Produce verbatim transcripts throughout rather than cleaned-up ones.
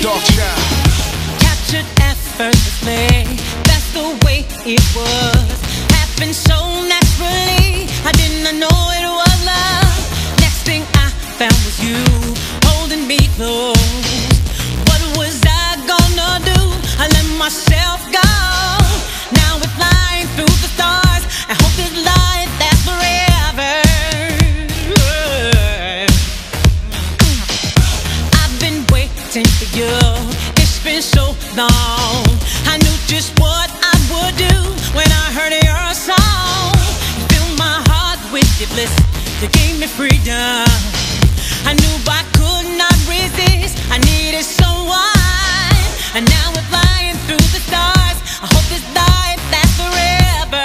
Darkchild. Captured effortlessly, that's the way it was. Happened so naturally, I did not know it was love. Next thing I found was you, holding me close. What was I gonna do? I let myself go. Now we're flying through the stars. I hope this life lasts forever. I've been waiting for you. It's been so long. I knew just what I would do when I heard your song. You filled my heart with your bliss. You gave me freedom. I knew I could not resist. I needed someone, and now we're flying through the stars. I hope this life lasts forever.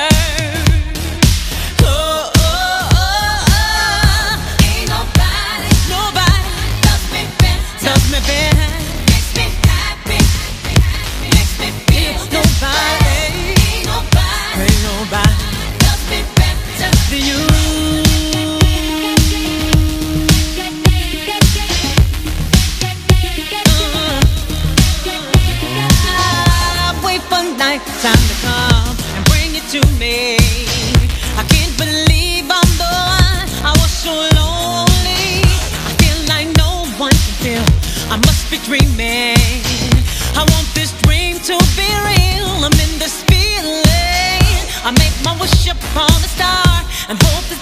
Oh, oh, oh, oh. Ain't nobody, nobody loves me better, loves me better, makes me happy, makes me feel. Nobody, ain't nobody, ain't nobody loves me better than you. Time to come and bring it to me. I can't believe I'm the one. I was so lonely. I feel like no one can feel. I must be dreaming. I want this dream to be real. I'm in this feeling. I make my wish upon a star and hope the